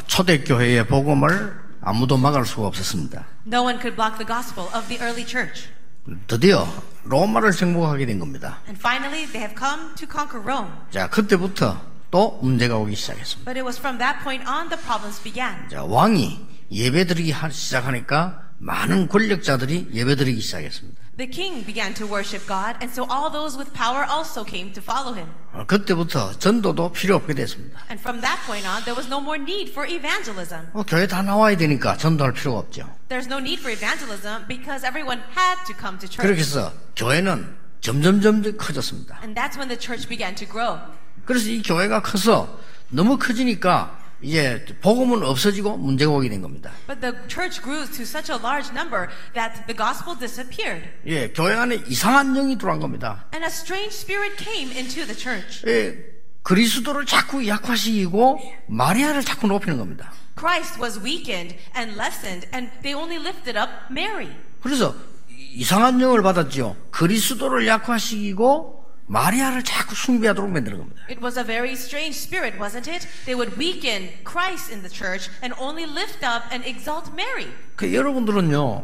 초대교회의 복음을 아무도 막을 수가 없었습니다. No one could block the gospel of the early church. 드디어 로마를 정복하게 된 겁니다. And finally, they have come to conquer Rome. 자, 그때부터 또 문제가 오기 시작했습니다. But it was from that point on the problems began. 자, 왕이 예배드리기 시작하니까 많은 권력자들이 예배드리기 시작했습니다. The king began to worship God, and so all those with power also came to follow him. 그때부터 전도도 필요 없게 됐습니다. And from that point on, there was no more need for evangelism. 교회 다 나와야 되니까 전도할 필요가 없죠. There's no need for evangelism because everyone had to come to church. 그렇게 해서 교회는 점점 커졌습니다. And that's when the church began to grow. 그래서 이 교회가 커서 너무 커지니까 이제 복음은 없어지고 문제가 오게 된 겁니다. But the church grew to such a large number that the gospel disappeared. 예, 교회 안에 이상한 영이 들어온 겁니다. And a strange spirit came into the church. 예, 그리스도를 자꾸 약화시키고 마리아를 자꾸 높이는 겁니다. Christ was weakened and lessened, and they only lifted up Mary. 그래서 이상한 영을 받았죠. 그리스도를 약화시키고 마리아를 자꾸 숭배하도록 만드는 겁니다. It was a very strange spirit, wasn't it? They would weaken Christ in the church and only lift up and exalt Mary. 여러분들은요,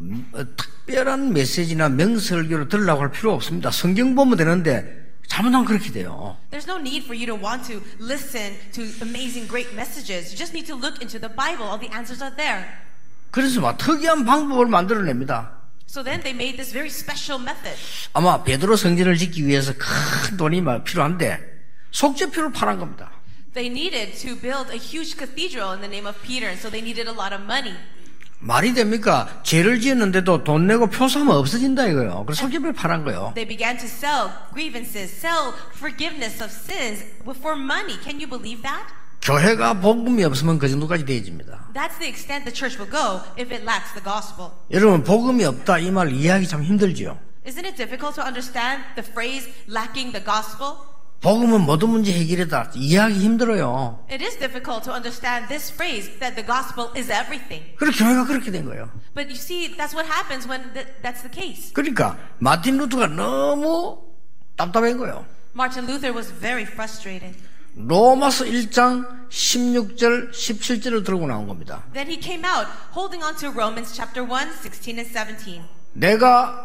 특별한 메시지나 명설교를 들으려고 할 필요 없습니다. 성경 보면 되는데 잘못하면 그렇게 돼요. There's no need for you to want to listen to amazing, great messages. You just need to look into the Bible. All the answers are there. 그래서 막 특이한 방법을 만들어냅니다. So then they made this very special method. 아마 베드로 성전을 짓기 위해서 큰 돈이 필요한데 속죄표를 팔은 겁니다. They needed to build a huge cathedral in the name of Peter, and so they needed a lot of money. 말이 됩니까? 죄를 지었는데도 돈 내고 표 사면 없어진다 이거요. 그래서 속죄표를 팔은 거예요. They began to sell grievances, sell forgiveness of sins for money. Can you believe that? 교회가 복음이 없으면 그 정도까지 되어집니다. That's the extent the church will go if it lacks the gospel. 여러분 복음이 없다 이 말 이해하기 참 힘들죠. Isn't it difficult to understand the phrase lacking the gospel? 복음은 모든 문제 해결이다. 이해하기 힘들어요. It is difficult to understand this phrase that the gospel is everything. 그래서 교회가 그렇게 된 거예요. But you see, that's what happens when that's the case. 그러니까 마틴 루터가 너무 답답한 거예요. Martin Luther was very frustrated. 로마서 1장 16절 17절을 들고 나온 겁니다. Then he came out holding on to Romans chapter 1, 16 and 17. 내가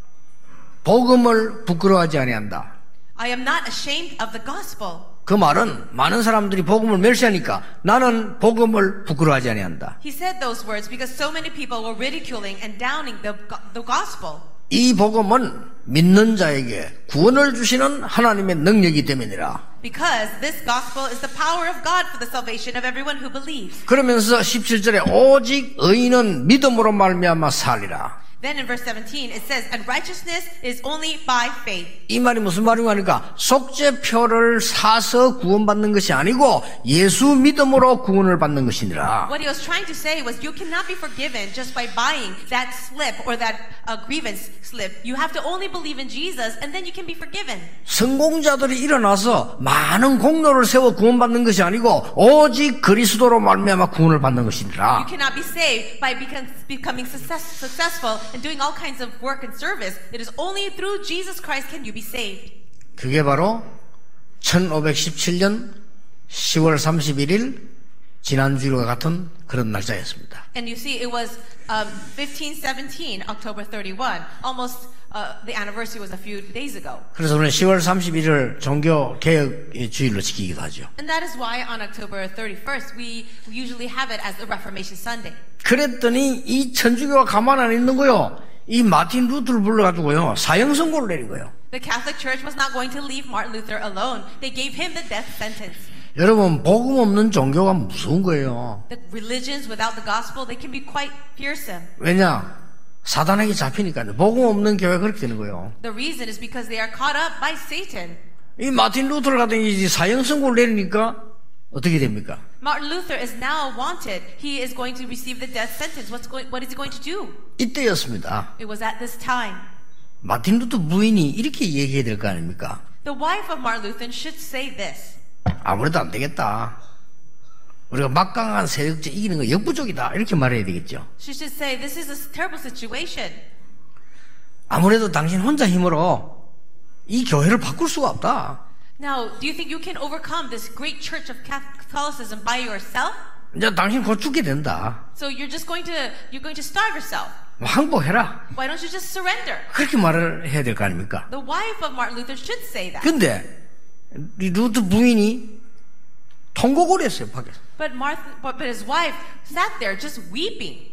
복음을 부끄러워하지 아니한다. I am not ashamed of the gospel. 그 말은 많은 사람들이 복음을 멸시하니까 나는 복음을 부끄러워하지 아니한다. He said those words because so many people were ridiculing and downing the gospel. 이 복음은 믿는 자에게 구원을 주시는 하나님의 능력이 때문이라. Because this gospel is the power of God for the salvation of everyone who believes. 그러면서 17절에 오직 의인은 믿음으로 말미암아 살리라. Then in verse 17 it says, and righteousness is only by faith. 이 말이 무슨 말인가 하니까 속죄표를 사서 구원받는 것이 아니고 예수 믿음으로 구원을 받는 것이니라. What he was trying to say was you cannot be forgiven just by buying that slip or that grievance slip. You have to only believe in Jesus and then you can be forgiven. 성공자들이 일어나서 많은 공로를 세워 구원받는 것이 아니고 오직 그리스도로 말미암아 구원을 받는 것이니라. You cannot be saved by becoming successful and doing all kinds of work and service. It is only through Jesus Christ can you be saved. 그게 바로 1517년 10월 31일 지난주일과 같은 그런 날짜였습니다. And you see, it was 1517, October 31. Almost the anniversary was a few days ago. 그래서 우리는 10월 31일을 종교 개혁 주일로 지키기도 하죠. And that is why on October 31st we usually have it as the Reformation Sunday. 그랬더니 이 천주교가 가만 안 있는 거요. 이 마틴 루터를 불러가지고요 사형 선고를 내린 거예요. The Catholic Church was not going to leave Martin Luther alone. They gave him the death sentence. 여러분 복음 없는 종교가 무서운 거예요. The religions without the gospel, they can be quite fearsome. 왜냐? 사단에게 잡히니까요. 복음 없는 교회가 그렇게 되는 거예요. The reason is because they are caught up by Satan. 이 마틴 루터를 갖다가 사형 선고를 내리니까 어떻게 됩니까? Martin Luther is now wanted. He is going to receive the death sentence. What is he going to do? 이때였습니다. It was at this time. 마틴 루터 부인이 이렇게 얘기해야 될 거 아닙니까? The wife of Martin Luther should say this. 아무래도 안 되겠다. 우리가 막강한 세력제 이기는 거 역부족이다. 이렇게 말해야 되겠죠. She should say, this is a terrible situation. 아무래도 당신 혼자 힘으로 이 교회를 바꿀 수가 없다. Now, do you think you can overcome this great church of Catholicism by yourself? 이제 당신 곧 죽게 된다. So you're going to starve yourself. 항복해라. Why don't you just surrender? 그렇게 말을 해야 될 거 아닙니까? The wife of Martin Luther should say that. 근데 이 루트 부인이 통곡을 했어요, 밖에서. But his wife sat there just weeping.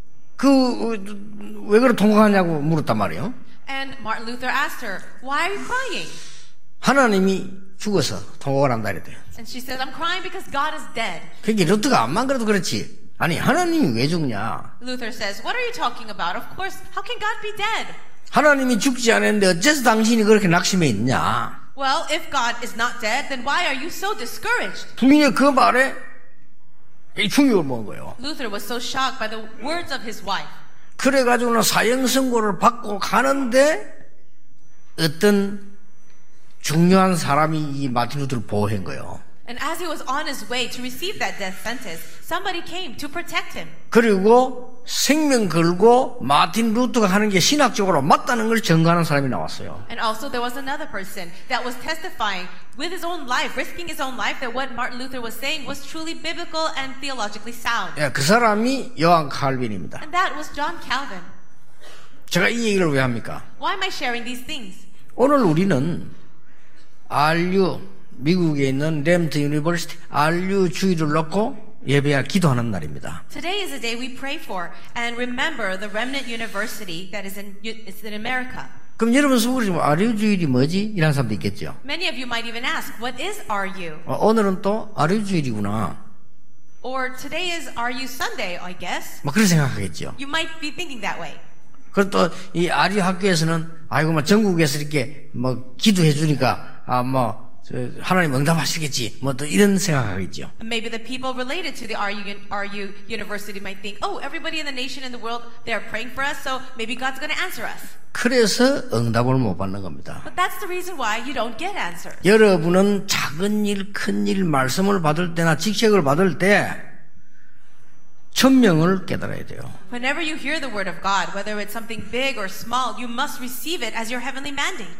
왜 그래 통곡하냐고 물었단 말이에요. And Martin Luther asked her, "Why are you crying?" 하나님이 죽어서 통곡을 한다 이랬대요. And she said, "I'm crying because God is dead." 그게 루트가 암만 그래도 그렇지. 아니 하나님이 왜 죽냐? Luther says, "What are you talking about? Of course, how can God be dead?" 하나님이 죽지 않았는데 어째서 당신이 그렇게 낙심해 있냐? Well, if God is not dead, then why are you so discouraged? 부인의 그 말에 충격을 먹은 거예요. Luther was so shocked by the words of his wife. 그래가지고는 사형 선고를 받고 가는데 어떤 중요한 사람이 이 마틴 루터를 보호한 거예요. And as he was on his way to receive that death sentence, somebody came to protect him. 그리고 생명 걸고 마틴 루터가 하는 게 신학적으로 맞다는 걸 증거하는 사람이 나왔어요. And also there was another person that was testifying with his own life, risking his own life, that what Martin Luther was saying was truly biblical and theologically sound. 예, 그 사람이 요한 칼빈입니다. And that was John Calvin. 제가 이 얘기를 왜 합니까? Why am I sharing these things? 오늘 우리는 RU 미국에 있는 램트 유니버시티 RU 주의를 놓고 예배와 기도하는 날입니다. Today is a day we pray for and remember the Remnant University that is in America. 그럼 여러분 속으로 지금 RU 주일이 뭐지? 이런 사람도 있겠죠. Many of you might even ask, what is RU? 오늘은 또 RU 주일이구나. Or today is RU Sunday, I guess. 뭐 그런 생각하겠죠. You might be thinking that way. 그리고 또 이 RU 학교에서는 아이고 뭐 전국에서 이렇게 뭐 기도해 주니까 하나님 응답하시겠지. 뭐 또 이런 생각하겠죠. Maybe the people related to the RU University might think, oh, everybody in the nation and the world, they are praying for us, so maybe God's going to answer us. 그래서 응답을 못 받는 겁니다. But that's the reason why you don't get answers. 여러분은 작은 일, 큰 일, 말씀을 받을 때나 직책을 받을 때 천명을 깨달아야 돼요. Whenever you hear the word of God, whether it's something big or small, you must receive it as your heavenly mandate.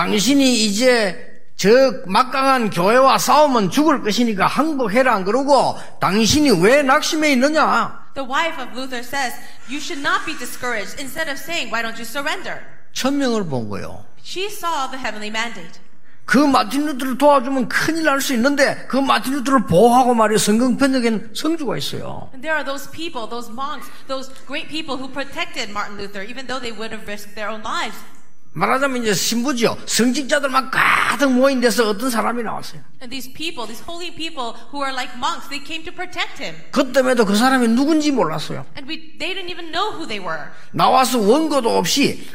당신이 이제 저 막강한 교회와 싸우면 죽을 것이니까 항복해라 안 그러고 당신이 왜 낙심해 있느냐? The wife of Luther says, you should not be discouraged. Instead of saying, why don't you surrender? 천명을 본 거예요. She saw the heavenly mandate. 그 마틴 루터를 도와주면 큰일 날 수 있는데 그 마틴 루터를 보호하고 말이에요. 성경 번역에는 성주가 있어요. And there are those people, those monks, those great people who protected Martin Luther, even though they would have risked their own lives. 말하자면 이제 신부지요. 성직자들만 가득 모인 데서 어떤 사람이 나왔어요. And these people, these holy people who are like monks, they came to protect him. 그때에도 그 사람이 누군지 몰랐어요. And they didn't even know who they were. 나와서 원고도 없이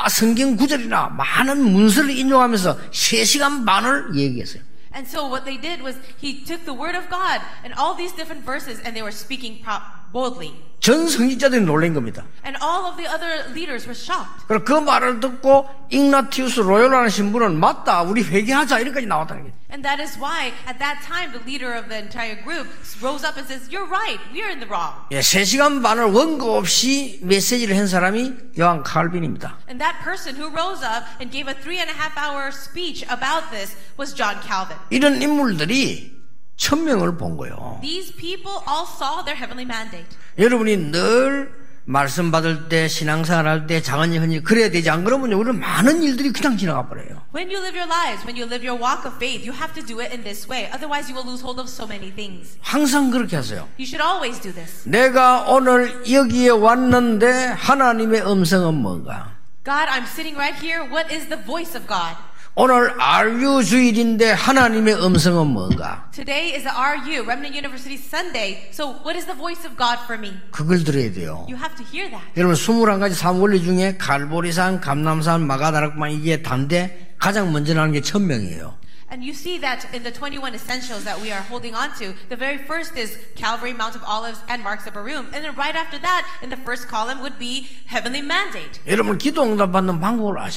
성경 구절이나 많은 문서를 인용하면서 3시간 반을 얘기했어요. And so what they did was he took the word of God and all these different verses and they were speaking boldly. 전 성직자들이 놀란 겁니다. And all of the other leaders were shocked. 그리고 그 말을 듣고 igna티우스 로요라는 신부는 맞다, 우리 회개하자 이렇게까지 나왔다는 거예요. And that is why at that time the leader of the entire group rose up and says, "You're right. We are in the wrong." 예, 3시간 반을 원고 없이 메시지를 한 사람이 요한 칼빈입니다. And that person who rose up and gave a 3.5-hour speech about this was John Calvin. 이런 인물들이 천명을 본 거예요. These people all saw their heavenly mandate. 여러분이 늘 말씀 받을 때, 신앙생활 할 때, 작은 일, 흔히 그래야 되지. 안 그러면 우리는 많은 일들이 그냥 지나가 버려요. When you live your lives, when you live your walk of faith, you have to do it in this way. Otherwise, you will lose hold of so many things. 항상 그렇게 하세요. You should always do this. 내가 오늘 여기에 왔는데 하나님의 음성은 뭔가? God, I'm sitting right here. What is the voice of God? 오늘 RU 주일인데 하나님의 음성은 뭔가? Today is the RU, Remnant University Sunday. So what is the voice of God for me? 그걸 들어야 돼요. You have to hear that. 여러분 21가지 사무원리 중에 갈보리산, 감람산, 마가다락방 이게 단데 가장 먼저 나오는 게 천명이에요. And you see that in the 21 essentials that we are holding on to. The very first is Calvary, Mount of Olives, and Marks of Barum. And then right after that, in the first column would be Heavenly Mandate. 여러분 기도 응답 받는 방법을 아셔야 되는 겁니다.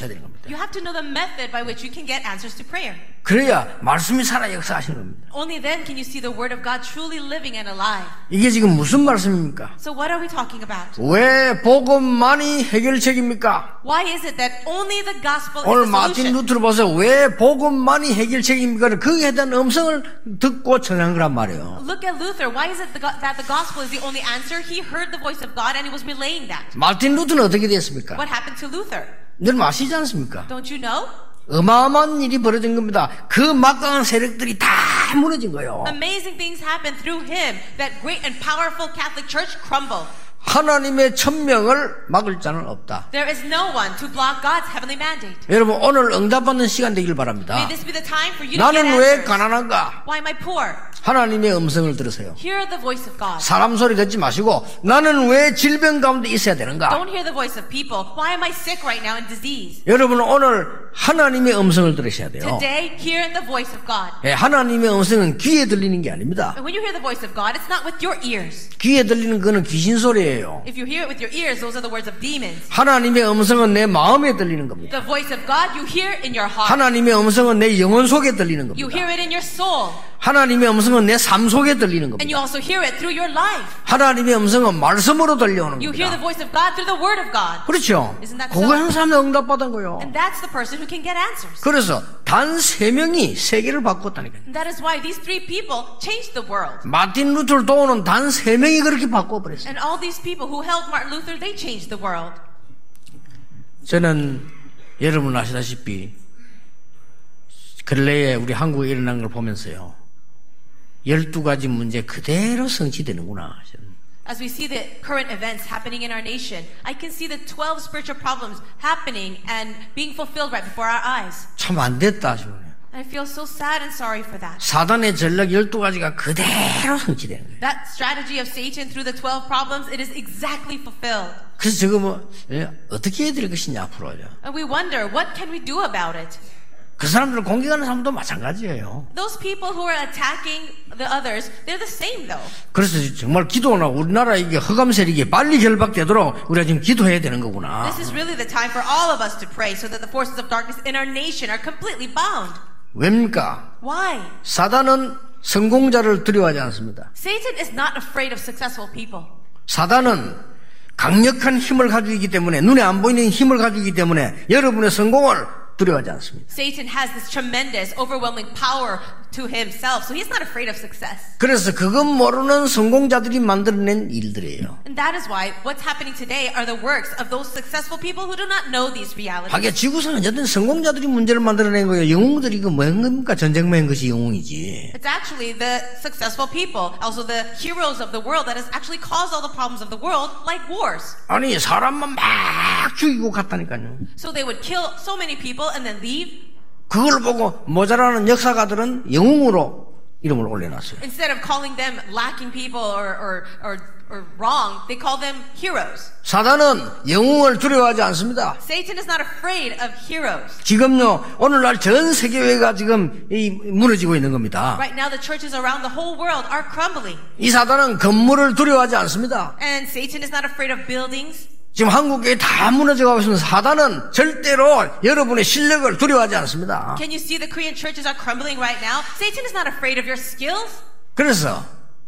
You have to know the method by which you can get answers to prayer. 그래야 말씀이 살아 역사하시는 겁니다. Only then can you see the word of God truly living and alive. 이게 지금 무슨 말씀입니까? So what are we talking about? 왜 복음만이 해결책입니까? Why is it that only the gospel 오늘 is the 마틴 solution? 루터를 봐서 왜 복음만이 해결책입니까? 거기에 대한 음성을 듣고 전한 거란 말이에요. Look at Luther. Why is it that the gospel is the only answer? He heard the voice of God and he was relaying that. 마틴 루터는 어떻게 됐습니까? What happened to Luther? 여러분 아시지 않습니까? Don't you know? 어마어마한 일이 벌어진 겁니다. 그 막강한 세력들이 다 무너진 거예요. Amazing things happened through him. That great and powerful Catholic Church crumbled. 하나님의 천명을 막을 자는 없다. There is no one to block God's heavenly mandate. 여러분 오늘 응답받는 시간 되길 바랍니다. May this be the time for you to get 나는 왜 answers. 가난한가? Why am I poor? 하나님의 음성을 들으세요. Hear the voice of God. 사람 소리 듣지 마시고 나는 왜 질병 가운데 있어야 되는가? Don't hear the voice of people. Why am I sick right now in disease? 여러분은 오늘 하나님의 음성을 들으셔야 돼요. Today, hear the voice of God. 예, 하나님의 음성은 귀에 들리는 게 아닙니다. And when you hear the voice of God, it's not with your ears. 귀에 들리는 거는 귀신 소리예요. If you hear it with your ears, those are the words of demons. 하나님의 음성은 내 마음에 들리는 겁니다. The voice of God, you hear in your heart. 하나님의 음성은 내 영혼 속에 들리는 You 겁니다. hear it in your soul. 하나님의 음성은 내 삶 속에 들리는 And you 겁니다. also hear it through your life. 하나님의 음성은 말씀으로 들려오는 You hear the 겁니다. voice of God through the word of God. 그렇죠? Isn't that so? 그거 한 사람이 응답받은 거예요. And that's the person who can get answers. 그래서 단 3명이 세계를 바꿨다니까요. And that is why these three people changed the world. 마틴 루터를 도우는 단 3명이 그렇게 바꿔버렸어요. And all these people who held Martin Luther, they changed the world. 저는 여러분 아시다시피 근래에 우리 한국에 일어난 걸 보면서요. 12가지 문제 그대로 성취되는구나. As we see the current events happening in our nation, I can see the 12 spiritual problems happening and being fulfilled right before our eyes. 참 안 됐다 싶어요. I feel so sad and sorry for that. 사단의 전략 12가지가 그대로 성취되는 거예요. That strategy of Satan through the 12 problems, it is exactly fulfilled. 그래서 저거 어떻게 해야 될 것이냐 앞으로요. And we wonder, what can we do about it? 그 사람들을 공격하는 사람도 마찬가지예요. Those people who are attacking the others, they're the same though. 그래서 정말 기도나 우리나라 이게 흑암 세력이 빨리 결박되도록 우리가 지금 기도해야 되는 거구나. This is really the time for all of us to pray so that the forces of darkness in our nation are completely bound. 왜입니까? Why? 사단은 성공자를 두려워하지 않습니다. Satan is not afraid of successful people. 사단은 강력한 힘을 가지고 있기 때문에 눈에 안 보이는 힘을 가지고 있기 때문에 여러분의 성공을 두려워하지 않습니다. Satan has this tremendous, overwhelming power to himself, so he's not afraid of success. 그래서 그것 모르는 성공자들이 만들어낸 일들이에요. And that is why what's happening today are the works of those successful people who do not know these realities. 하긴 지구상은 어떤 성공자들이 문제를 만들어낸 거예요. 영웅들이 이거 뭐한 겁니까? 전쟁만 한 것이 영웅이지. It's actually the successful people, also the heroes of the world, that has actually caused all the problems of the world, like wars. 아니 사람만 막 죽이고 갔다니까요. So they would kill so many people and then leave. 그걸 보고 모자라는 역사가들은 영웅으로 이름을 올려놨어요. Instead of calling them lacking people or wrong, they call them heroes. 사단은 영웅을 두려워하지 않습니다. Satan is not afraid of heroes. 지금요 오늘날 전 세계회가 지금 무너지고 있는 겁니다. Right now the churches around the whole world are crumbling. 이 사단은 건물을 두려워하지 않습니다. And Satan is not afraid of buildings. 지금 한국에 다 무너져가고 있는 사단은 절대로 여러분의 실력을 두려워하지 않습니다. Can you see the Korean churches are crumbling right now? Satan is not afraid of your skills. 그래서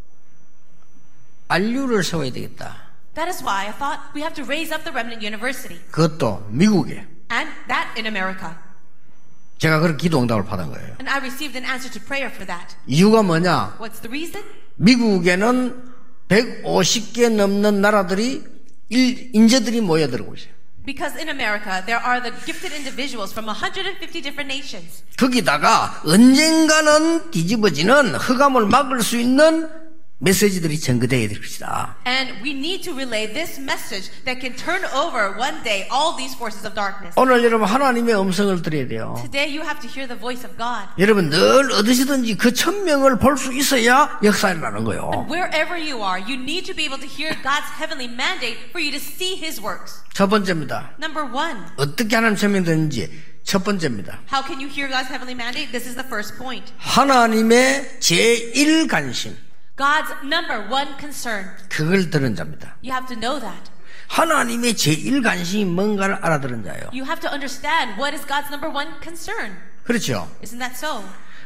RU를 세워야 되겠다. That is why I thought we have to raise up the Remnant University. 그것도 미국에. And that in America. 제가 그렇게 기도 응답을 받은 거예요. And I received an answer to prayer for that. 이유가 뭐냐? What's the reason? 미국에는 150개 넘는 나라들이 인재들이 모여들고 있어요. Because in America, there are the gifted individuals from 150 different nations. 거기다가 언젠가는 뒤집어지는 흑암을 막을 수 있는 메시지들이 전개되어야 될 것이다. And we need to relay this message that can turn over one day all these forces of darkness. 오늘 여러분 하나님의 음성을 들어야 돼요. Today you have to hear the voice of God. 여러분 늘 어디서든지 그 천명을 볼 수 있어야 역사를 나는 거예요. Wherever you are, you need to be able to hear God's heavenly mandate for you to see His works. 첫 번째입니다. Number one. 어떻게 하나님 천명이 되는지 첫 번째입니다. How can you hear God's heavenly mandate? This is the first point. 하나님의 제1관심. God's number one concern. 그걸 들은 자입니다. You have to know that. 하나님의 제1 관심이 뭔가를 알아들은 자예요. You have to understand what is God's number one concern. 그렇죠. Isn't that so?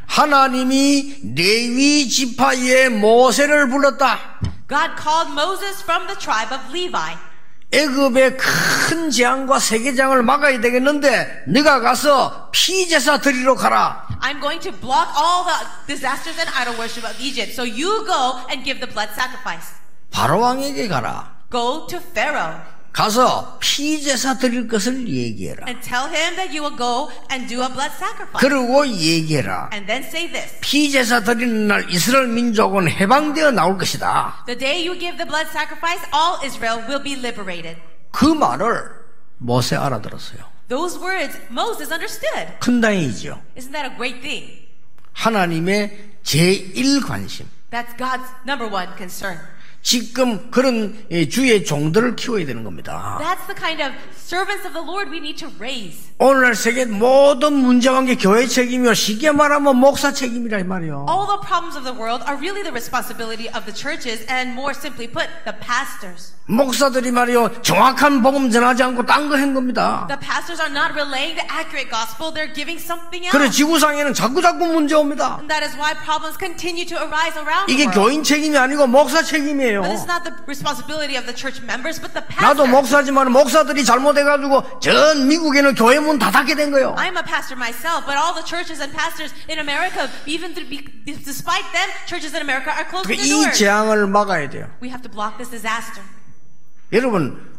하나님이 레위 지파의 모세를 불렀다. God called Moses from the tribe of Levi. 애굽의 큰 재앙과 세계장을 막아야 되겠는데 네가 가서 피제사 드리러 가라. I'm going to block all the disasters and idol worship of Egypt. So you go and give the blood sacrifice. 바로왕에게 가라. Go to Pharaoh 가서 피제사 드릴 것을 얘기해라. and tell him that you will go and do a blood sacrifice. 그리고 얘기해라. And then say this. 피제사 드리는 날 이스라엘 민족은 해방되어 나올 것이다. The day you give the blood sacrifice, all Israel will be liberated. 그 말을 모세 알아들었어요. Those words Moses understood. 큰 다행이죠. Isn't that a great thing? 하나님의 제1 관심. That's God's number one concern. 지금 그런 주의 종들을 키워야 되는 겁니다. That's the kind of servants of the Lord we need to raise. 오늘날 세계 모든 문제가 게 교회 책임이요. 쉽게 말하면 목사 책임이라 이 말이요. All the problems of the world are really the responsibility of the churches and more simply put, the pastors. 목사들이 말이요. 정확한 복음 전하지 않고 딴 거 한 겁니다. The pastors are not relaying the accurate gospel, they're giving something else. 그래 지구상에는 자꾸 문제 옵니다. And that is why problems continue to arise around 이게 the world. 교인 책임이 아니고 목사 책임이에요. But it's not the responsibility of the church members, but the 나도 pastors. 목사지만 목사들이 잘못해가지고 전 미국에는 교회 문 다 닫게 된 거예요. I'm a pastor myself, but all the churches and pastors in America, even despite them, churches in America are closing their 이 doors. 재앙을 막아야 돼요. We have to block this disaster. 여러분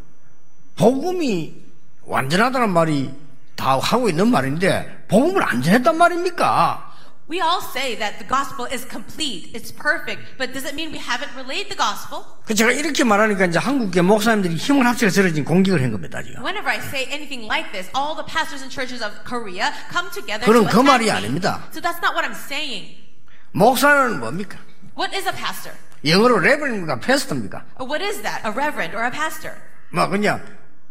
복음이 완전하다는 말이 다 하고 있는 말인데 복음을 안 전했단 말입니까? We all say that the gospel is complete, it's perfect, but does it mean we haven't relayed the gospel? 제가 이렇게 말하니까 이제 한국계 목사님들이 힘을 합쳐서 저러진 공격을 한 겁니다 지금. Whenever I say anything like this, all the pastors and churches of Korea come together 그럼 to 그 attack 말이 me. 아닙니다. So that's not what I'm saying. 목사는 뭡니까? What is a pastor? 영어로 레버입니까? 패스터입니까? Or what is that? A reverend or a pastor? 그냥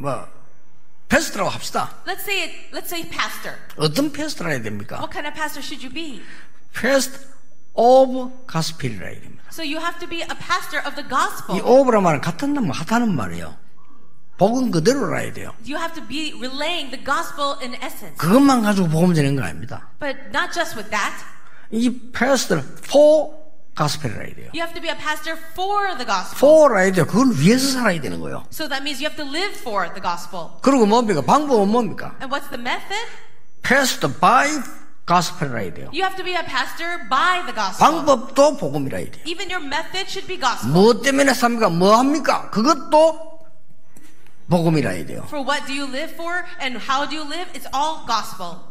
패스터라고 합시다. Let's say pastor. 어떤 패스터라 해야 됩니까? What kind of pastor should you be? 패스터 오브 가스펠이라 해야 됩니다. So you have to be a pastor of the 이 gospel. 오브라 말은 같은 말 하다는 말이에요. 복음 그대로라 해야 돼요. You have to be relaying the gospel in essence. 그것만 가지고 복음 전하는 거 아닙니다. But not just with that. 이 패스터는 for 가스펠이라 해야 돼요. You have to be a pastor for the gospel. for라 해야 돼요. 그걸 위해서 살아야 되는 거예요. So that means you have to live for the gospel. 그리고 뭡니까? 방법은 뭡니까? And what's the method? pastor by gospel이라 해야 돼요. You have to be a pastor by the gospel. 방법도 복음이라 해야 돼요. Even your method should be gospel. 무엇 때문에 삽니까? 뭐 합니까? 그것도 복음이라 해야 돼요. For what do you live for and how do you live? It's all gospel.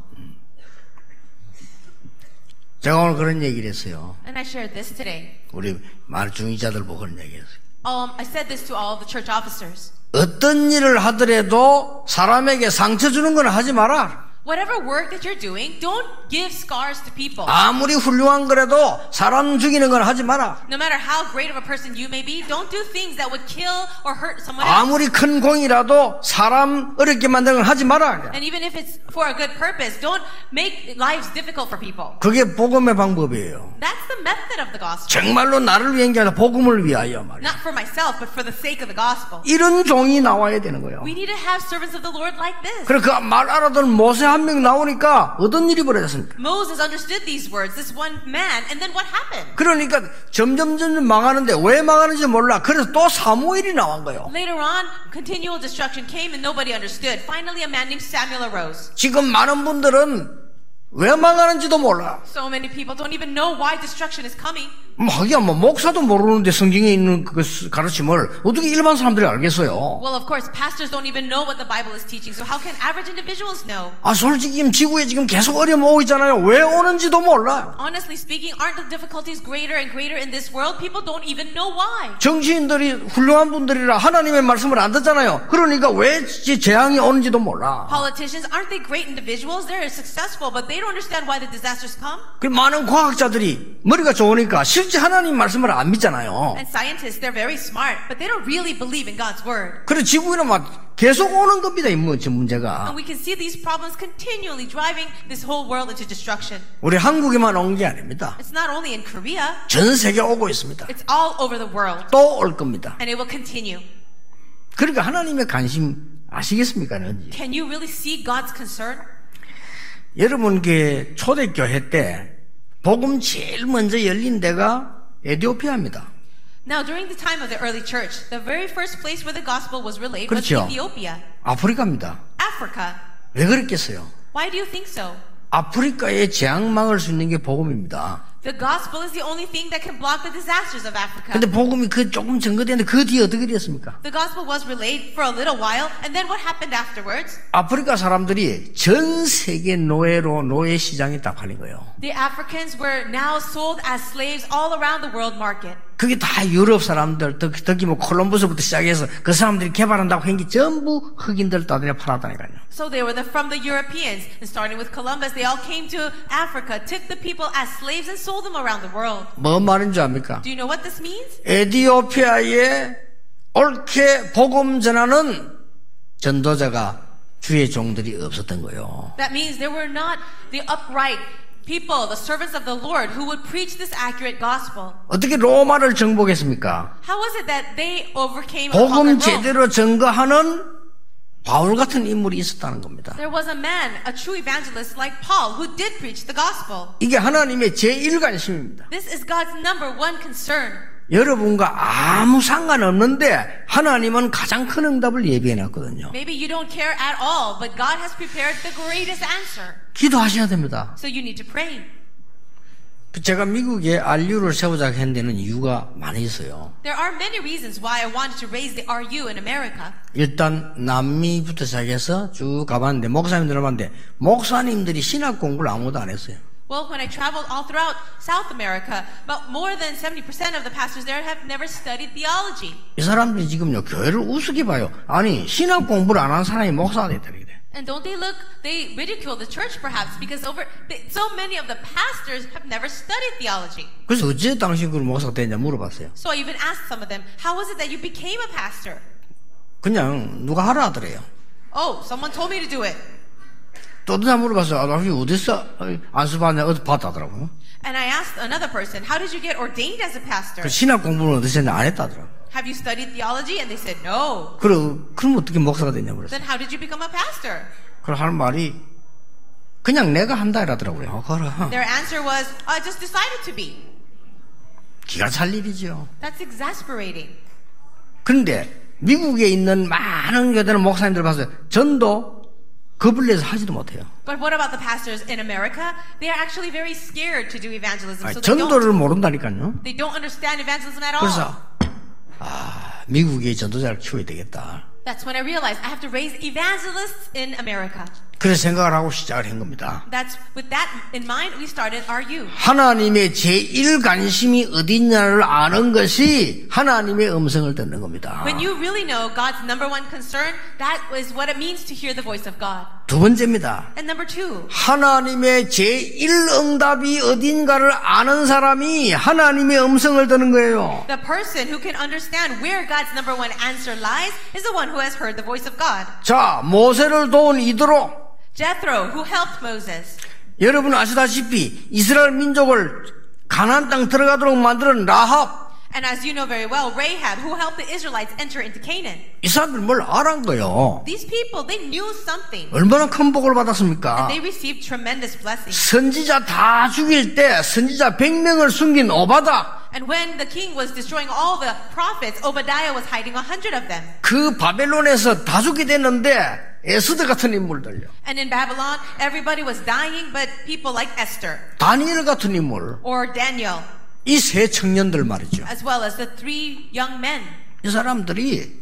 제가 오늘 그런 얘기를 했어요. And I shared this today. 우리 많은 중위자들 보고 그런 얘기했어요. I said this to all of the church officers. 어떤 일을 하더라도 사람에게 상처 주는 건 하지 마라. Whatever work that you're doing, don't give scars to people. 아무리 훌륭한 거라도 사람 죽이는 건 하지 마라. No matter how great of a person you may be, don't do things that would kill or hurt someone else. 아무리 큰 공이라도 사람 어렵게 만드는 건 하지 마라. And even if it's for a good purpose, don't make lives difficult for people. 그게 복음의 방법이에요. That's the method of the gospel. 정말로 나를 위한 게 아니라 복음을 위하여 말이야. Not for myself, but for the sake of the gospel. 이런 종이 나와야 되는 거예요. We need to have servants of the Lord like this. 그래 그 말 알아듣는 모세 한 명 나오니까 어떤 일이 벌어졌습니까? Moses understood these words, this one man, and then what happened? 그러니까 점점 망하는데 왜 망하는지 몰라. 그래서 또 사무엘이 나온 거예요. Later on, continual destruction came and nobody understood. Finally, a man named Samuel arose. 지금 많은 분들은 왜 망하는지도 몰라. So many people don't even know why destruction is coming. 하기야 목사도 모르는데 성경에 있는 그 가르침을 어떻게 일반 사람들이 알겠어요? Well, of course, pastors don't even know what the Bible is teaching. So how can average individuals know? 솔직히 지구에 지금 계속 어려움 오고 있잖아요. 왜 오는지도 몰라. Honestly speaking, aren't the difficulties greater and greater in this world? People don't even know why. 정치인들이 훌륭한 분들이라 하나님의 말씀을 안 듣잖아요. 그러니까 왜 재앙이 오는지도 몰라. Politicians, aren't they great individuals? They're successful, but they don't understand why the disasters come. 그 많은 과학자들이 머리가 좋으니까 실제 하나님 말씀을 안 믿잖아요. And scientists, they're very smart, but they don't really believe in God's word. 그래 지구에는 막 계속 오는 겁니다. 이 문제가. And we can see these problems continually driving this whole world into destruction. 우리 한국에만 온 게 아닙니다. It's not only in Korea. 전 세계 오고 있습니다. It's all over the world. 또 올 겁니다. And it will continue. 그러니까 하나님의 관심 아시겠습니까? Can you really see God's concern? 여러분 그 초대교회 때 복음 제일 먼저 열린 데가 에티오피아입니다. Now, during the time of the early church, the very first place where the gospel was relayed was 그렇죠. Ethiopia, 아프리카입니다. Africa. 왜 그랬겠어요? Why do you think so? 아프리카의 재앙 막을 수 있는 게 복음입니다. The gospel is the only thing that can block the disasters of Africa. 근데 복음이 그 조금 증거되는데 그 뒤에 어떻게 됐습니까? The gospel was relayed for a little while, and then what happened afterwards? 아프리카 사람들이 전 세계 노예로 노예 시장에 딱 팔린 거예요. The Africans were now sold as slaves all around the world market. 그게 다 유럽 사람들, 특히 뭐 콜럼버스부터 시작해서 그 사람들이 개발한다고 한 게 전부 흑인들 따들에 팔았다니까요. So they were from the Europeans, and starting with Columbus, they all came to Africa, took the people as slaves, and sold them around the world. 뭔 말인지 압니까? Do you know what this means? 에티오피아에 옳게 복음 전하는 전도자가 주의 종들이 없었던 거예요. That means there were not the upright people, the servants of the Lord, who would preach this accurate gospel. 어떻게 로마를 정복했습니까? How was it that they overcame and 복음 conquered Rome? 제대로 증거하는 바울 같은 인물이 있었다는 겁니다. There was a man, a true evangelist like Paul, who did preach the gospel. 이게 하나님의 제1관심입니다. This is God's number one concern. 여러분과 아무 상관없는데 하나님은 가장 큰 응답을 예비해놨거든요. Maybe you don't care at all, but God has prepared the greatest answer. 기도하셔야 됩니다. So you need to pray. 제가 미국에 RU를 세우자고 한 데는 이유가 많이 있어요. There are many reasons why I wanted to raise the RU in America. 일단 남미부터 시작해서 쭉 가봤는데 목사님들 봤는데 목사님들이 신학 공부를 아무도 안 했어요. Well, when I traveled all throughout South America, about more than 70% of the pastors there have never studied theology. 이 사람들이 지금요 교회를 우습게 봐요. 아니 신학 공부를 안 한 사람이 목사가 됐다 그래. And don't they ridicule the church perhaps because so many of the pastors have never studied theology. 그래서 어째 당신 그 목사가 됐냐 물어봤어요. So I even asked some of them, how was it that you became a pastor? 그냥 누가 하라 하더래요. Oh, someone told me to do it. 또 누가 물어봤어요. 당신 어디서 안수 받냐 어디 받다더라고요. And I asked another person, how did you get ordained as a pastor? 그 신학 공부는 어디서 했냐 안 했다더라고요. Have you studied theology? And they said no. 그럼 어떻게 목사가 됐냐 그랬어요. Then how did you become a pastor? 그럼 하는 말이 그냥 내가 한다 이라더라고요. 그래. Their answer was, I just decided to be. 기가 찰 일이죠. That's exasperating. 그런데 미국에 있는 많은 교회들은 목사님들 봐서 전도 겁을 내서 하지도 못해요. But what about the pastors in America? They are actually very scared to do evangelism. 아니, So 전도를 모른다니까요. they don't understand evangelism at all. 그래서 미국의 전도자를 키워야 되겠다. That's when I realized I have to raise evangelists in America. 그래서 생각을 하고 시작을 한 겁니다. With that in mind, we started RU. 하나님의 제1관심이 어디냐를 아는 것이 하나님의 음성을 듣는 겁니다. When you really know God's number one concern, that is what it means to hear the voice of God. 두 번째입니다. And number two, 하나님의 제1응답이 어딘가를 아는 사람이 하나님의 음성을 듣는 거예요. the person who can understand where God's number one answer lies is the one who has heard the voice of God. 자, 모세를 도운 이드로. Jethro, who helped Moses. 여러분 아시다시피 이스라엘 민족을 가나안 땅 들어가도록 만드는 라합. And as you know very well, Rahab, who helped the Israelites enter into Canaan. 이 사람들 뭘 알은 거예요. These people, they knew something. 얼마나 큰 복을 받았습니까? And they received tremendous blessings. 선지자 다 죽일 때 선지자 100명을 숨긴 오바다. And when the king was destroying all the prophets, Obadiah was hiding 100 of them. 그 바벨론에서 다 죽게 됐는데 에스더 같은 인물들요. And in Babylon, everybody was dying, but people like Esther 다니엘 같은 인물. or Daniel, 이 세 청년들 말이죠. as well as the 3 young men. 이 사람들이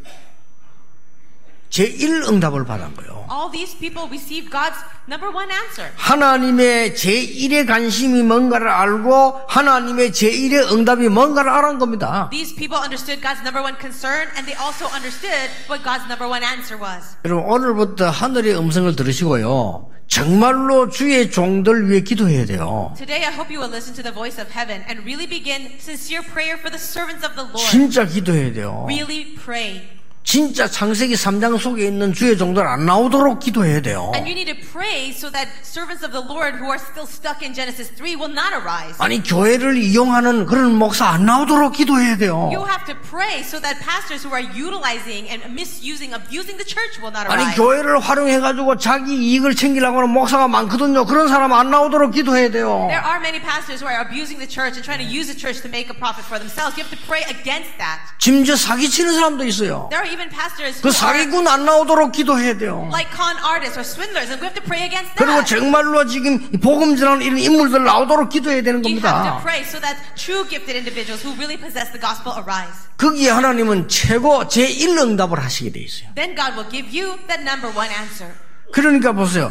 제1응답을 받은 거예요. All these people received God's number one answer. 하나님의 제1의 관심이 뭔가를 알고 하나님의 제1의 응답이 뭔가를 알은 겁니다. These people understood God's number one concern, and they also understood what God's number one answer was. 여러분 오늘부터 하늘의 음성을 들으시고요. 정말로 주의 종들 위해 기도해야 돼요. Today I hope you will listen to the voice of heaven and really begin sincere prayer for the servants of the Lord. 진짜 기도해야 돼요. Really pray. 진짜 창세기 3장 속에 있는 주의 종들 안 나오도록 기도해야 돼요. And you need to pray so that servants of the Lord who are still stuck in Genesis 3 will not arise. 아니 교회를 이용하는 그런 목사 안 나오도록 기도해야 돼요. You have to pray so that pastors who are utilizing and misusing, abusing the church will not 아니 arise. 교회를 활용해가지고 자기 이익을 챙기려고 하는 목사가 많거든요. 그런 사람 안 나오도록 기도해야 돼요. There are many pastors who are abusing the church and trying to use the church to make a profit for themselves. You have to pray against that. 심지어 사기치는 사람도 있어요. There are even pastors 그 who are 사기꾼 안 나오도록 기도해야 돼요. like con artists or swindlers, and we have to pray against 그리고 that. 정말로 지금 복음 전하는 이런 인물들 나오도록 기도해야 되는 You have to 겁니다. pray so that true gifted individuals who really possess the gospel arise. 거기에 하나님은 최고 제1 응답을 하시게 돼 있어요. Then God will give you that number one answer. 그러니까 보세요.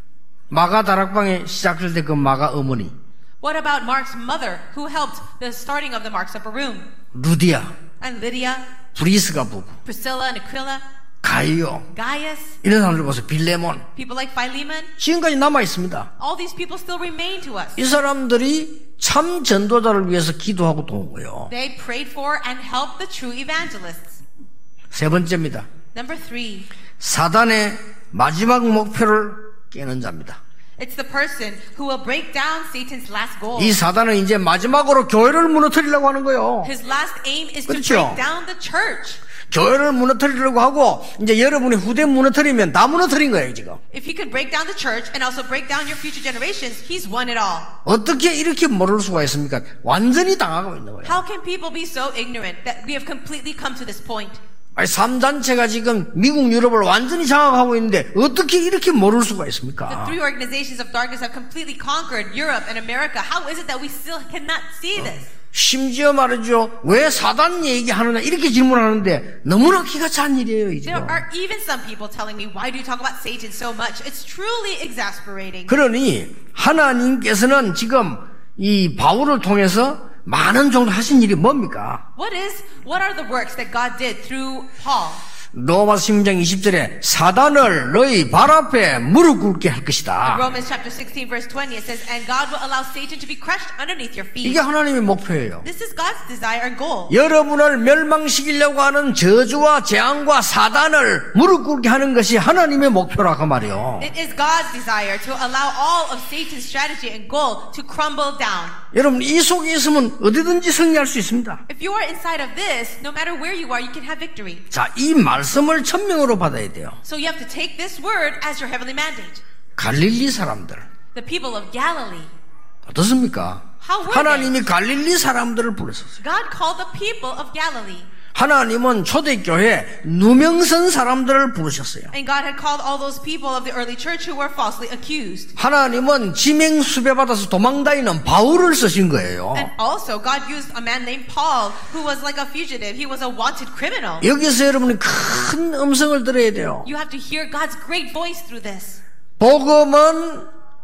마가 다락방에 시작할 때 그 마가 어머니 What about Mark's mother who helped the starting of the Mark's Upper Room? 루디아, And Lydia, 브리스가 부부, Priscilla and Aquila, 가이오 Gaius, 이런 사람들 보세요. 빌레몬 people like Philemon. 지금까지 남아 있습니다. All these people still remain to us. 이 사람들이 참 전도자를 위해서 기도하고 도우고요. They prayed for and helped the true evangelists. 세 번째입니다. Number 3, 사단의 마지막 목표를 깨는 자입니다. it's the person who will break down Satan's last goal. 이 사단은 이제 마지막으로 교회를 무너뜨리려고 하는 거예요. His last aim is to 그렇죠. break down the church. 교회를 무너뜨리려고 하고 이제 여러분이 후대 무너뜨리면 다 무너뜨린 거예요 지금. If he can break down the church and also break down your future generations, he's won it all. 어떻게 이렇게 모를 수가 있습니까? 완전히 당하고 있는 거예요. How can people be so ignorant that we have completely come to this point? 아니 3단체가 지금 미국 유럽을 완전히 장악하고 있는데 어떻게 이렇게 모를 수가 The 있습니까? three organizations of darkness have completely conquered Europe and America. How is it that we still cannot see this? 심지어 말이죠. 왜 사단 얘기하느냐 이렇게 질문하는데 너무나 기가 찬 일이에요. 이 There 지금. are even some people telling me, why do you talk about Satan so much? It's truly exasperating. 그러니 하나님께서는 지금 이 바울을 통해서 많은 정도 하신 일이 뭡니까? What are the works that God did through Paul? 로마서 16장 20절에 사단을 너희 발 앞에 무릎 꿇게 할 것이다. Romans chapter 16 verse 20, it says, and God will allow Satan to be crushed underneath your feet. 이게 하나님의 목표예요. This is God's desire and goal. 여러분을 멸망시키려고 하는 저주와 재앙과 사단을 무릎 꿇게 하는 것이 하나님의 목표라고 말이요. It is God's desire to allow all of Satan's strategy and goal to crumble down. 여러분 이 속에 있으면 어디든지 승리할 수 있습니다. If you are inside of this, no matter where you are, you can have victory. 자, 이 말씀을 천명으로 받아야 돼요. So you have to take this word as your heavenly mandate. 갈릴리 사람들 The people of Galilee. 어떻습니까? How were 하나님이 갈릴리 사람들을 불렀었어요. God called the people of Galilee. 하나님은 초대교회 누명선 사람들을 부르셨어요. And God had called all those people of the early church who were falsely accused. 하나님은 지명 수배받아서 도망다니는 바울을 쓰신 거예요. And also God used a man named Paul who was like a fugitive. He was a wanted criminal. 여기서 여러분이 큰 음성을 들어야 돼요. You have to hear God's great voice through this. 복음은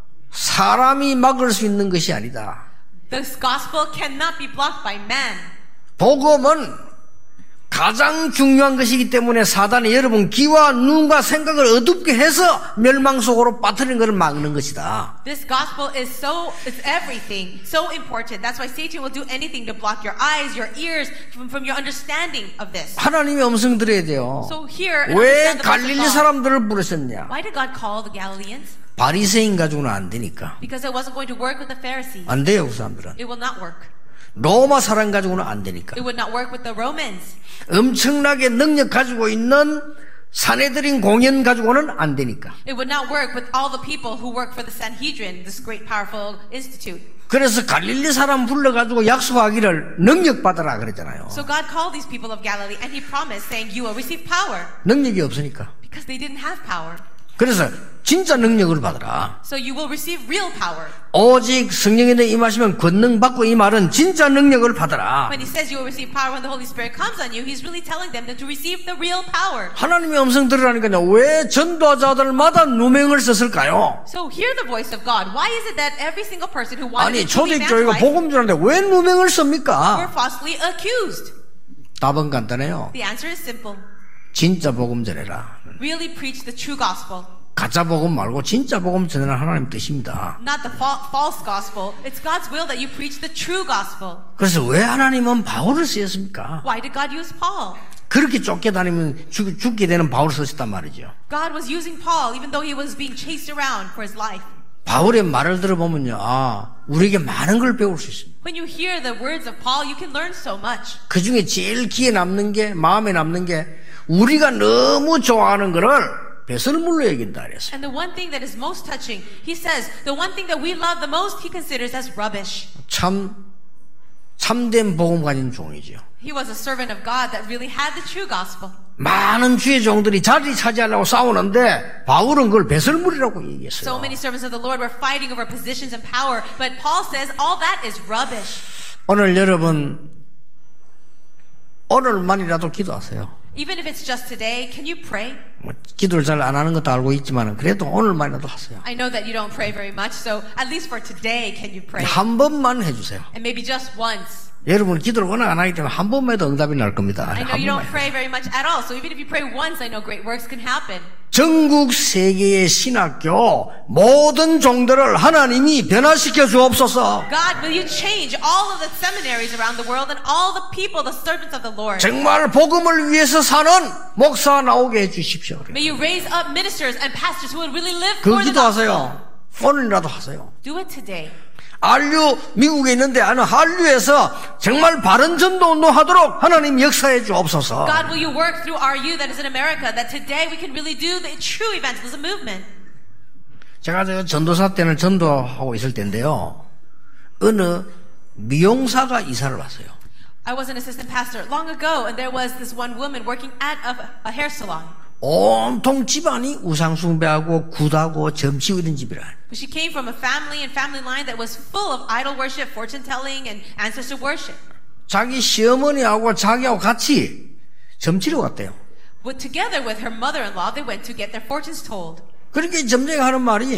사람이 막을 수 있는 것이 아니다. This gospel cannot be blocked by man. 복음은 가장 중요한 것이기 때문에 사단이 여러분 귀와 눈과 생각을 어둡게 해서 멸망 속으로 빠뜨리는 것을 막는 것이다. This gospel is everything, so important. That's why Satan will do anything to block your eyes, your ears from your understanding of this. 하나님의 음성 들어야 돼요. So hear and 왜 understand the voice of 갈릴리 God. 사람들을 부르셨냐? Why did God call the Galileans? 바리새인 가지고는 안 되니까. Because it wasn't going to work with the Pharisees. 안 돼요, 그 사람들은. It will not work. 로마 사람 가지고는 안 되니까. It would not work with the Romans. 엄청나게 능력 가지고 있는 사내들인 공연 가지고는 안 되니까. It would not work with all the people who work for the Sanhedrin, this great powerful institute. 그래서 갈릴리 사람 불러가지고 약속하기를 능력 받으라 그랬잖아요. So God called these people of Galilee and He promised saying, you will receive power. 능력이 없으니까. Because they didn't have power. 그래서 진짜 능력을 받으라. So you will receive real power. 오직 성령에 대해 임하시면 권능 받고 이 말은 진짜 능력을 받으라. When He says you will receive power when the Holy Spirit comes on you, He's really telling them that to receive the real power. 하나님의 음성 들으라니까요. 왜 전도자들마다 누명을 썼을까요? So hear the voice of God. Why is it that every single person who wanted 아니 to be 초대교회가 evangelized 복음 전하는데 왜 누명을 were 씁니까? falsely accused? 답은 간단해요. The answer is simple. 진짜 복음 전해라. Really preach the true gospel. 가짜 복음 말고 진짜 복음 전하는 하나님 뜻입니다. Not the false gospel. It's God's will that you preach the true gospel. 그래서 왜 하나님은 바울을 쓰셨습니까? Why did God use Paul? 그렇게 쫓겨다니면 죽게 되는 바울을 쓰셨단 말이죠. God was using Paul even though he was being chased around for his life. 바울의 말을 들어보면요, 우리에게 많은 걸 배울 수 있습니다. When you hear the words of Paul, you can learn so much. 그 중에 제일 귀에 남는 게, 마음에 남는 게, 우리가 너무 좋아하는 거를 배설물로 여긴다 그랬어요. And the one thing that is most touching, he says, the one thing that we love the most, he considers as rubbish. 참된 복음 가진 종이죠. He was a servant of God that really had the true gospel. 많은 주의 종들이 자리 차지하려고 싸우는데 바울은 그걸 배설물이라고 얘기했어요. So many servants of the Lord were fighting over positions and power, but Paul says all that is rubbish. 오늘 여러분 오늘만이라도 기도하세요. Even if it's just today, can you pray? 기도를 잘 안 하는 것도 알고 있지만 그래도 오늘만이라도 하세요. I know that you don't pray very much, so at least for today, can you pray? 한 번만 해주세요. And maybe just once. 여러분 기도를 워낙 안 하기 때문에 한 번만 해도 응답이 날 겁니다. I know you don't pray very much at all, so even if you pray once, I know great works can happen. 전국 세계의 신학교 모든 종들을 하나님이 변화시켜 주옵소서. God, will you change all of the seminaries around the world and all the people, the servants of the Lord? 정말 복음을 위해서 사는 목사 나오게 해 주십시오. May you raise up ministers and pastors who would really live 그 for the gospel. 기도하세요. 오늘이라도 하세요. Do it today. 한류 미국에 있는데 한류에서 정말 바른 전도 운동하도록 하나님 역사해 주옵소서. God, will you work through our youth that is in America that today we can really do the true evangelism movement? 제가 저 전도사 때는 전도하고 있을 때인데요. 어느 미용사가 이사를 왔어요. I was an assistant pastor long ago, and there was this one woman working at a hair salon. 온통 집안이 우상숭배하고 굿하고 점치고 이런 집이라. She came from a family line that was full of idol worship, fortune telling, and ancestor worship. 자기 시어머니하고 자기하고 같이 점치러 갔대요. But together with her mother-in-law, they went to get their fortunes told. 그렇게 점쟁이가 하는 말이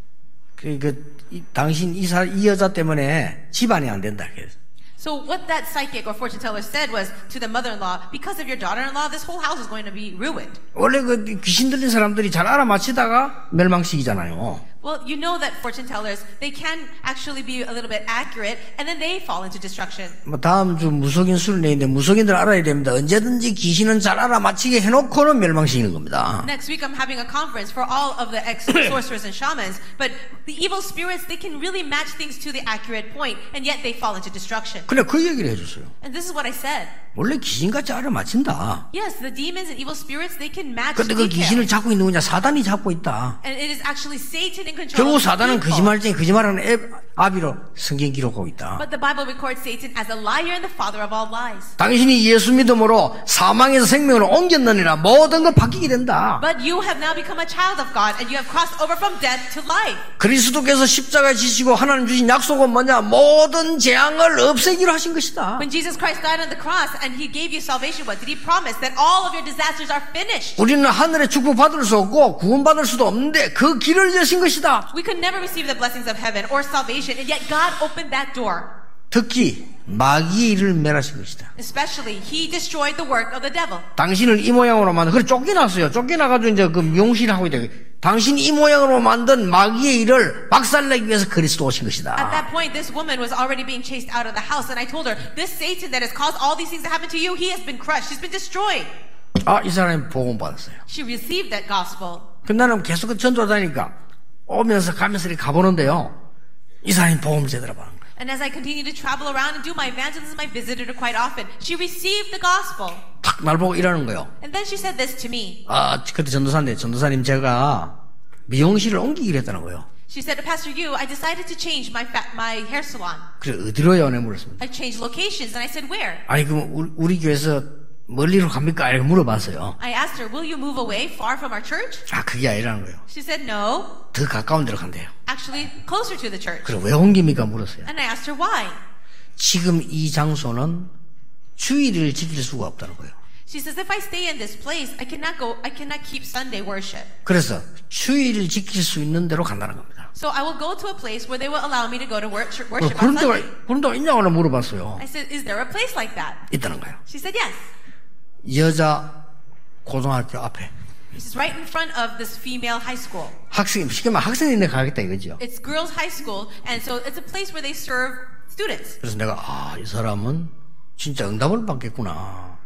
당신 이 여자 때문에 집안이 안 된다. So what that psychic or fortune teller said was to the mother-in-law, because of your daughter-in-law, this whole house is going to be ruined. 원래 그 귀신 들린 사람들이 잘 알아맞히다가 멸망시키잖아요. Well, you know that fortune tellers, they can actually be a little bit accurate, and then they fall into destruction. 뭐 다음 주 무속인 수련회 있는데 무속인들 알아야 됩니다. 언제든지 귀신은 잘 알아맞히게 해놓고는 멸망시키는 겁니다. Next week I'm having a conference for all of the sorcerers and shamans, but the evil spirits, they can really match things to the accurate point, and yet they fall into destruction. 그래 그 얘기를 해줬어요. And this is what I said. 원래 귀신같이 알아맞힌다. Yes, the demons and evil spirits, they can match 근데 그 detail. 귀신을 잡고 있는 거냐 사단이 잡고 있다. And it is actually Satan in control 결국 of the 사단은 people. 거짓말쟁이 거짓말하는 아비로 성경 기록하고 있다. But the Bible records Satan as a liar and the father of all lies. 당신이 예수 믿음으로 사망에서 생명으로 옮겼느니라 모든 것 바뀌게 된다. But you have now become a child of God, and you have crossed over from death to life. 그리스도께서 십자가에 지시고 하나님 주신 약속은 뭐냐? 모든 재앙을 없애기로 하신 것이다. When Jesus Christ died on the cross and he gave you salvation, what did he promise? That all of your disasters are finished. 우리는 하늘의 축복 받을 수 없고 구원받을 수도 없는데 그 길을 여신 것이다. We could never receive the blessings of heaven or salvation, and yet God opened that door. 특히 마귀의 일을 멸하신 것이다. Especially, he destroyed the work of the devil. 당신을 이 모양으로 만든 그래 쫓겨났어요. 쫓겨나가지고 이제 그 미용실을 하고 있다. 당신 이 모양으로 만든 마귀의 일을 박살내기 위해서 그리스도 오신 것이다. At that point, this woman was already being chased out of the house, and I told her, this Satan that has caused all these things to happen to you, he has been crushed, he's been destroyed. 이 사람이 복음 받았어요. She received that gospel. 그 나는 계속 전도하다니까 오면서 가면서 이렇게 가보는데요. 이 사람이 복음 제대로 받은 거예요. And as I continued to travel around and do my evangelism, I visited her quite often. She received the gospel. 탁 날 보고 이러는 거예요. And then she said this to me. 그때 전도사인데 전도사님 제가 미용실을 옮기기로 했다는 거예요. She said, Pastor Yu, I decided to change my hair salon. 그래 어디로요? 내가 물었습니다. I changed locations, and I said, where? 아니 그럼 우리 교회에서 멀리로 갑니까? 이렇게 물어봤어요. I asked her, will you move away far from our church? 그게 아니라는 거예요. She said, no. 더 가까운 데로 간대요. Actually, closer to the church. 그래 왜 옮깁니까? 물었어요. And I asked her why. 지금 이 장소는 주일을 지킬 수가 없다는 거예요. She says, if I stay in this place, I cannot keep Sunday worship. 그래서 주일을 지킬 수 있는 데로 간다는 겁니다. So I will go to a place where they will allow me to go to worship on Sunday. 그런 데가 있냐고 물어봤어요. I said, is there a place like that? 있다는 거예요. She said, yes. 여자 고등학교 앞에. This is right in front of this female high school. 쉽게 말하면 학생이 있는 데 가겠다 이거죠. It's girls' high school, and so it's a place where they serve students. 그래서 내가 이 사람은 진짜 응답을 받겠구나.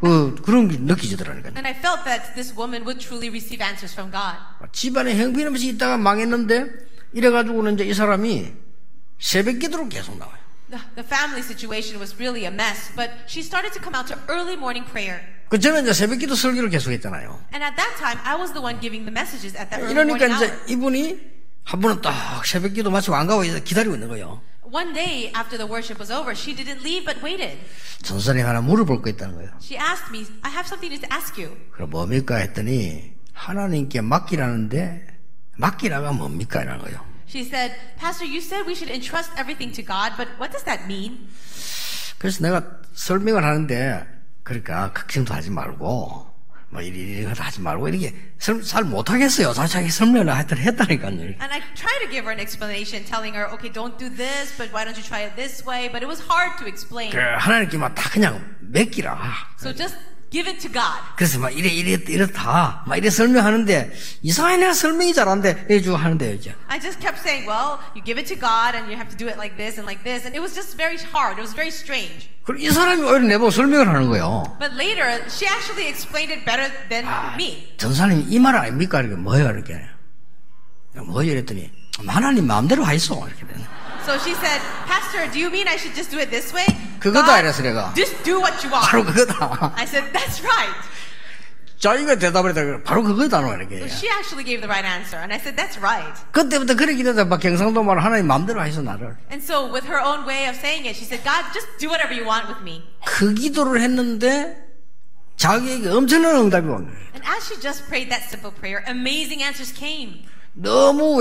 그런 게 느껴지더라니까요. And I felt that this woman would truly receive answers from God. 집안에 형편없이 있다가 망했는데 이래가지고는 이제 이 사람이 새벽 기도로 계속 나와요. The family situation was really a mess, but she started to come out to early morning prayer. 저는 이제 새벽 기도 설교를 계속했잖아요. And at that time, I was the one giving the messages at that early 이러니까 morning 이제 hour. 이분이 한 번은 딱 새벽 기도 마치고 안 가고 기다리고 있는 거예요. One day after the worship was over, she didn't leave but waited. 전사님 하나 물어볼 거 있다는 거예요. She asked me, I have something to ask you. 그럼 뭡니까 했더니 하나님께 맡기라는데 맡기라가 뭡니까 이라는 거예요. She said, Pastor, you said we should entrust everything to God, but what does that mean? 그래서 내가 설명을 하는데 그러니까 걱정도 하지 말고 뭐 이리 하지 말고 이렇게 잘 못하겠어요. 자기 설명을 하여튼 했다니까요. And I tried to give her an explanation, telling her, okay, don't do this, but why don't you try it this way? But it was hard to explain. 하나님께만 다 그냥 맡기라. So just give it to God. 그래서 막 이렇다 막 이래 설명하는데 이상하게 내가 설명이 잘 안 돼. 해주고 하는데요 이제. I just kept saying, well, you give it to God and you have to do it like this and like this. And it was just very hard. It was very strange. 그리고 이 사람이 오히려 내보고 설명을 하는 거예요. But later, she actually explained it better than me. 전사님 이 말 아닙니까? 이렇게 뭐예요? 이렇게. 뭐예요? 이랬더니 하나님 마음대로 하이소. 이렇게 되네. So she said, Pastor, do you mean I should just do it this way? 그거다 이래서 내가. Just do what you want. 바로 그거다. I said, that's right. 자기가 대답을 했다. 바로 그거다. 이렇게. So she actually gave the right answer. And I said, that's right. 그때부터 그렇게 되다 막 경상도 말 하나님 마음대로 하이소 나를. And so with her own way of saying it, she said, God, just do whatever you want with me. 그 기도를 했는데 자기에게 엄청난 응답이 온 거예요. And as she just prayed that simple prayer, amazing answers came. 너무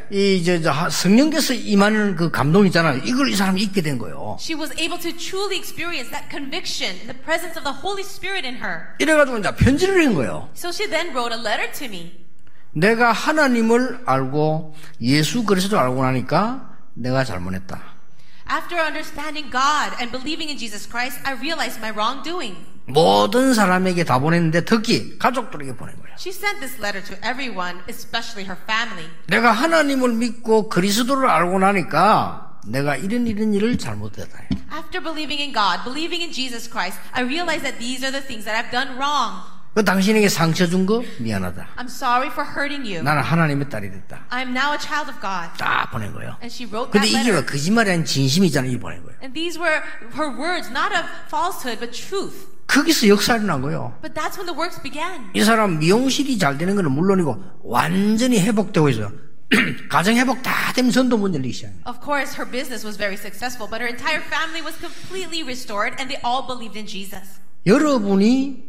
성령께서 임하는 그 감동 있잖아요. 이걸 이 사람이 잊게 된 거예요. She was able to truly experience that conviction in the presence of the Holy Spirit in her. 이래가지고 이제 편지를 한 거예요. So she then wrote a letter to me. 내가 하나님을 알고 예수 그리스도를 알고 나니까 내가 잘못했다. After understanding God and believing in Jesus Christ, I realized my wrongdoing. 모든 사람에게 다 보냈는데 특히 가족들에게 보낸 거예요. She sent this letter to everyone, especially her family. 내가 하나님을 믿고 그리스도를 알고 나니까 내가 이런 일을 잘못했다. After believing in God, believing in Jesus Christ, I realized that these are the things that I've done wrong. 그 당신에게 상처 준 거 미안하다. I'm sorry for hurting you. 나는 하나님의 딸이 됐다. I'm now a child of God. 딱 보낸 거예요. And she wrote 근데 that 이게 letter. 거짓말이 아닌 진심이잖아요. 이 보낸 거예요. And these were her words, not of falsehood, but truth. 거기서 역사가 난 거예요. But that's when the works began. 이 사람 미용실이 잘 되는 건 물론이고 완전히 회복되고 있어요. 가정 회복 다 되면 전도 문 열리기 시작해요. Of course, her business was very successful, but her entire family was completely restored, and they all believed in Jesus. 여러분이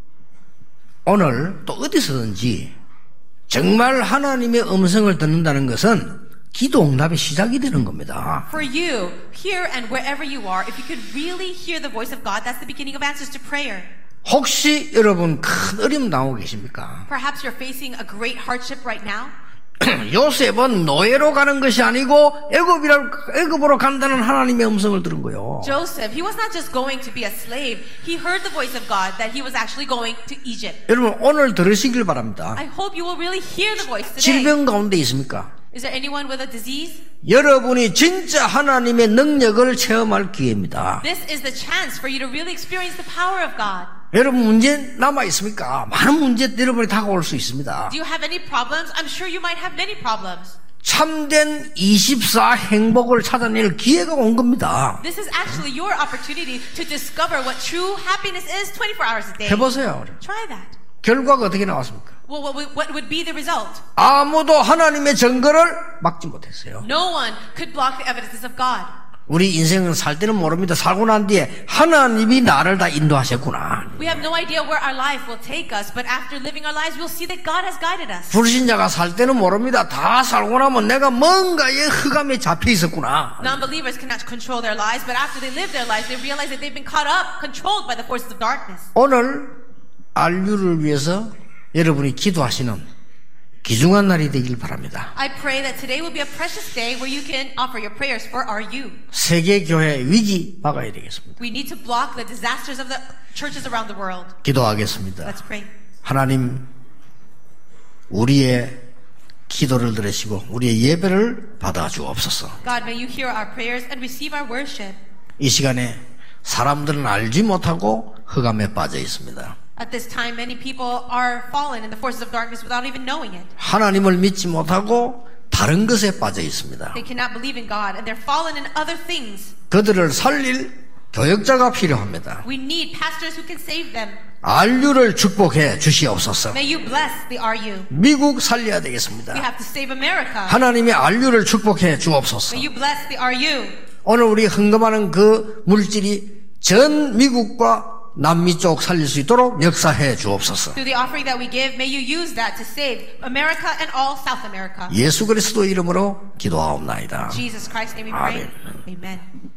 오늘 또 어디서든지 정말 하나님의 음성을 듣는다는 것은 기도 응답의 시작이 되는 겁니다. For you, here and wherever you are, if you could really hear the voice of God, that's the beginning of answers to prayer. 혹시 여러분 큰 어려움 당하고 계십니까? Perhaps you're facing a great hardship right now. 요셉은 노예로 가는 것이 아니고 애굽으로 간다는 하나님의 음성을 들은 거예요. Joseph, he was not just going to be a slave. He heard the voice of God that he was actually going to Egypt. 여러분 오늘 들으시길 바랍니다. I hope you will really hear the voice today. 질병 가운데 있습니까? Is there anyone with a disease? 여러분이 진짜 하나님의 능력을 체험할 기회입니다. This is the chance for you to really experience the power of God. 여러분 문제 남아 있습니까? 많은 문제 여러분이 다가올 수 있습니다. Do you have any problems? I'm sure you might have many problems. 참된 24 행복을 찾아낼 기회가 온 겁니다. This is actually your opportunity to discover what true happiness is 24 hours a day. 해보세요. Try that. 결과가 어떻게 나왔습니까? Well, what would be the result? 아무도 하나님의 증거를 막지 못했어요. No one could block the evidences of God. 우리 인생은 살 때는 모릅니다. 살고 난 뒤에 하나님이 나를 다 인도하셨구나. We have no idea where our life will take us, but after living our lives, we'll see that God has guided us. 불신자가 살 때는 모릅니다. 다 살고 나면 내가 뭔가의 흑암에 잡혀 있었구나. Non-believers cannot control their lives, but after they live their lives, they realize that they've been caught up, controlled by the forces of darkness. 오늘 안류를 위해서 여러분이 기도하시는 귀중한 날이 되길 바랍니다. I pray that today will be a precious day where you can offer your prayers for our youth. 세계 교회 위기 막아야 되겠습니다. We need to block the disasters of the churches around the world. 기도하겠습니다. Let's pray. 하나님, 우리의 기도를 들으시고 우리의 예배를 받아 주옵소서. God, may you hear our prayers and receive our worship. 이 시간에 사람들은 알지 못하고 흑암에 빠져 있습니다. At this time, many people are fallen in the forces of darkness without even knowing it. 하나님을 믿지 못하고 다른 것에 빠져 있습니다. They cannot believe in God, and they're fallen in other things. 그들을 살릴 교역자가 필요합니다. We need pastors who can save them. RU를 축복해 주시옵소서. May you bless the RU. 미국 살려야 We 되겠습니다. have to save America. 하나님이 RU를 축복해 주옵소서. May you bless the RU. 오늘 우리 헌금하는 그 물질이 전 미국과 남미 쪽 살릴 수 있도록 역사해 주옵소서. Through the offering that we give, may you use that to save America and all South America. 예수 그리스도 이름으로 기도하옵나이다. In Jesus Christ's name we pray. 아멘. Amen.